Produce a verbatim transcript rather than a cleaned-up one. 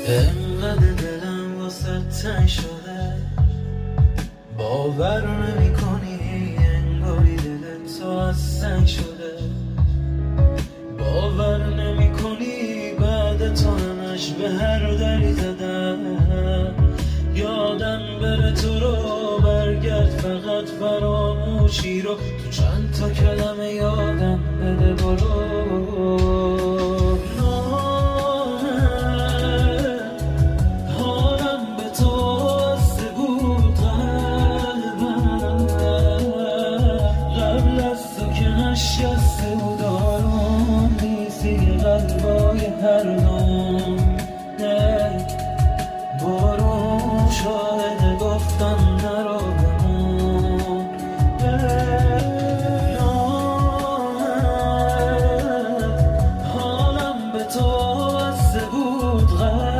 انقدر دلم واسه تنگ شده، باور نمی کنی انگاری دل تو از سنگ شده. باور نمی کنی بعد تو همش به هر دری زدم. یادم بره تو رو برگرد فقط فراموشی رو، تو چند تا کلمه یادم بده برو.